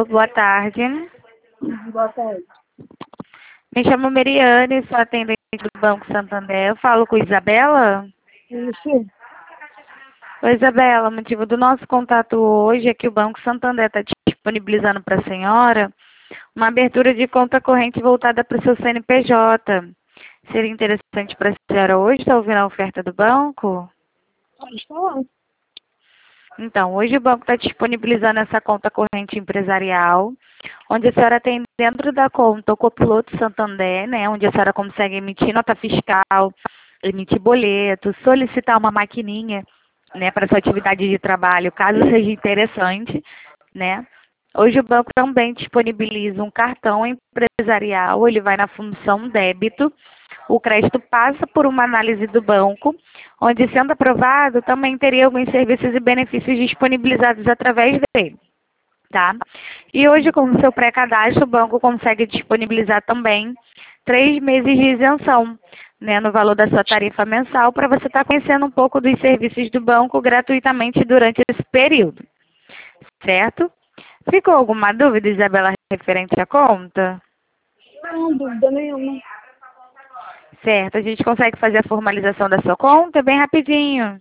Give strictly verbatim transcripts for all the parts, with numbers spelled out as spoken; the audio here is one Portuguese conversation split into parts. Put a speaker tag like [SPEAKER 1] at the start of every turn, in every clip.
[SPEAKER 1] Alô, boa tarde.
[SPEAKER 2] Boa tarde.
[SPEAKER 1] Me chamo Meriane, sou atendente do Banco Santander. Eu falo com Isabela?
[SPEAKER 2] Isso.
[SPEAKER 1] Oi, Isabela, o motivo do nosso contato hoje é que o Banco Santander está disponibilizando para a senhora uma abertura de conta corrente voltada para o seu C N P J. Seria interessante para a senhora hoje estar ouvindo a oferta do banco?
[SPEAKER 2] Pode falar.
[SPEAKER 1] Então, hoje o banco está disponibilizando essa conta corrente empresarial, onde a senhora tem dentro da conta o copiloto Santander, né, onde a senhora consegue emitir nota fiscal, emitir boleto, solicitar uma maquininha, né, para sua atividade de trabalho, caso seja interessante, né. Hoje o banco também disponibiliza um cartão empresarial, ele vai na função débito. O crédito passa por uma análise do banco, onde, sendo aprovado, também teria alguns serviços e benefícios disponibilizados através dele, tá? E hoje, com o seu pré-cadastro, o banco consegue disponibilizar também três meses de isenção, né, no valor da sua tarifa mensal, para você estar conhecendo um pouco dos serviços do banco gratuitamente durante esse período, certo? Ficou alguma dúvida, Isabela, referente à conta?
[SPEAKER 2] Não, dúvida nenhuma.
[SPEAKER 1] Certo, a gente consegue fazer a formalização da sua conta bem rapidinho.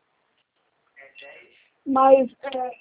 [SPEAKER 2] Mas, é...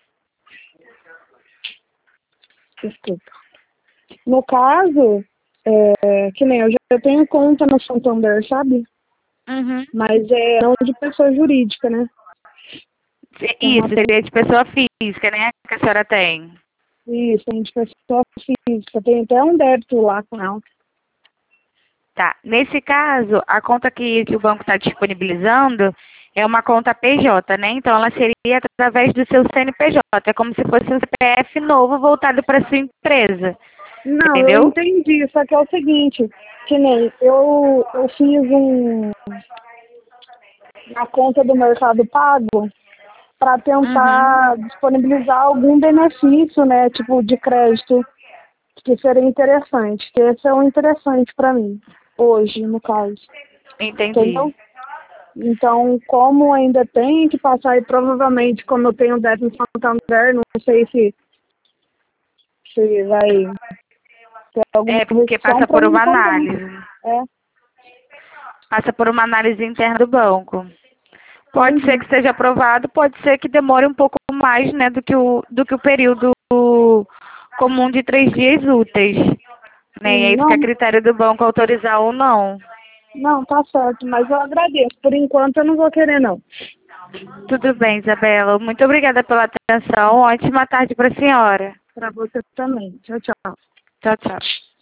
[SPEAKER 2] desculpa. No caso, é... que nem eu já tenho conta no Santander, sabe?
[SPEAKER 1] Uhum.
[SPEAKER 2] Mas é não de pessoa jurídica, né?
[SPEAKER 1] Isso, seria de pessoa física, né, que a senhora tem.
[SPEAKER 2] Isso, tem de pessoa física. Tem até um débito lá com ela.
[SPEAKER 1] Tá, nesse caso, a conta que, que o banco está disponibilizando é uma conta P J, né? Então, ela seria através do seu C N P J. É como se fosse um C P F novo voltado para sua empresa.
[SPEAKER 2] Não,
[SPEAKER 1] Entendeu?
[SPEAKER 2] eu entendi. Só que é o seguinte, que nem eu, eu fiz um... na conta do Mercado Pago para tentar
[SPEAKER 1] Uhum.
[SPEAKER 2] disponibilizar algum benefício, né, tipo de crédito, que seria interessante. Que esse é o interessante para mim, hoje, no caso.
[SPEAKER 1] Entendi.
[SPEAKER 2] Entendeu? Então, como ainda tem que passar, e provavelmente, como eu tenho débito no Santander, não sei se, se vai ter alguma
[SPEAKER 1] É porque
[SPEAKER 2] restrição
[SPEAKER 1] passa
[SPEAKER 2] para
[SPEAKER 1] por
[SPEAKER 2] mim
[SPEAKER 1] uma
[SPEAKER 2] também.
[SPEAKER 1] análise.
[SPEAKER 2] É,
[SPEAKER 1] Passa por uma análise interna do banco. Pode ser
[SPEAKER 2] entendi.
[SPEAKER 1] que seja aprovado, pode ser que demore um pouco mais, né, do que o, do que o período comum de três dias úteis. Né? E
[SPEAKER 2] Sim,
[SPEAKER 1] aí fica a
[SPEAKER 2] não,
[SPEAKER 1] critério do banco autorizar ou não.
[SPEAKER 2] não, tá certo, mas eu agradeço. Por enquanto eu não vou querer, não.
[SPEAKER 1] Tudo bem, Isabela. Muito obrigada pela atenção. Ótima tarde para a senhora.
[SPEAKER 2] Para você também. Tchau, tchau.
[SPEAKER 1] Tchau, tchau.